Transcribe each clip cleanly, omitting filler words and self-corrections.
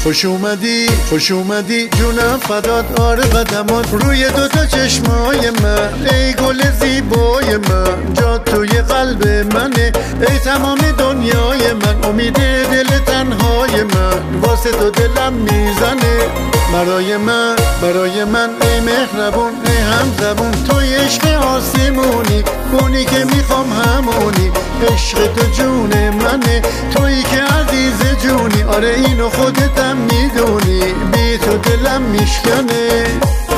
خوش اومدی جونم فدات آره قدمات روی دوتا چشمای من ای گل زیبای من جا توی قلب منه ای تمام دنیای من امید دل تنهای من واسه تو دلم میزنه برای من ای مهربون ای همزبون توی عشق آسمونی اونی که میخوام همونی عشق تو جون منه تویی که عزیز جونی آره اینو خودتم میدونی بی تو دلم میشکنه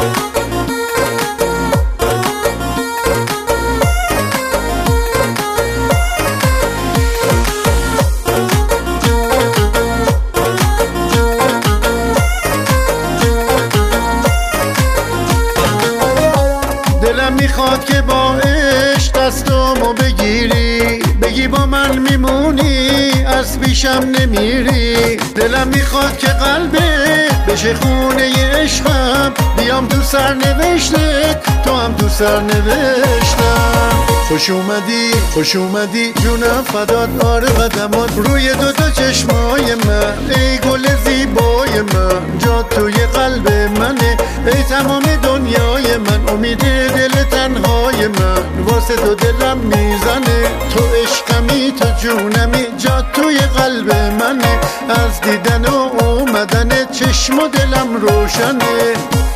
دلم میخواد که با عشق دستامو بگی با من میمونی از پیشم نمیری دلم میخواد که قلبت بشه خونه عشقم بیام تو سرنوشتت تو هم تو سرنوشتم خوش اومدی جونم فدات آره قدمات روی دوتا چشمای من ای گل زیبای من جا توی قلب منه ای تمام دنیای من امید دل تنهای من واسه تو دلم میزنه تو عشقمی تو جونمی جا توی قلب منه از دیدن و اومدن چشم و دلم روشنه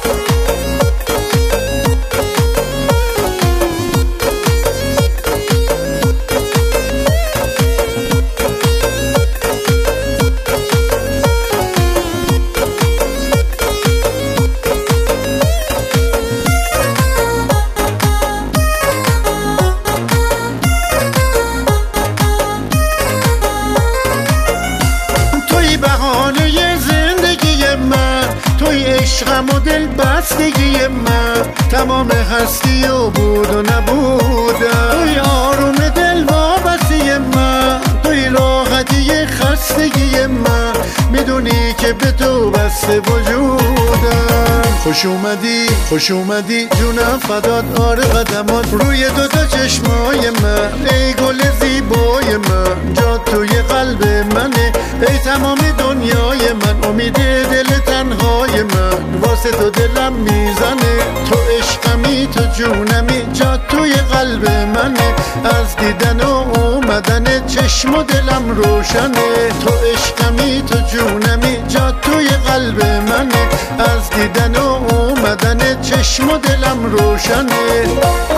توی عشقم و دل بستگی من تمام هستی و بود و نبودم توی آروم دل وابسته من توی راحتی خستگی من میدونی که به تو بسته وجودم خوش اومدی جونم فدات آره قدمات روی دوتا چشمای من ای گل زیبای من جا توی قلب منه ای تمام دنیای من امید دل تنهای من واسه تو دلم میزنه تو عشقمی تو جونمی جا توی قلب منه از دیدن و اومدن چشم و دلم روشنه تو عشقمی تو جونمی جا توی قلب منه از دیدن و اومدن چشم و دلم روشنه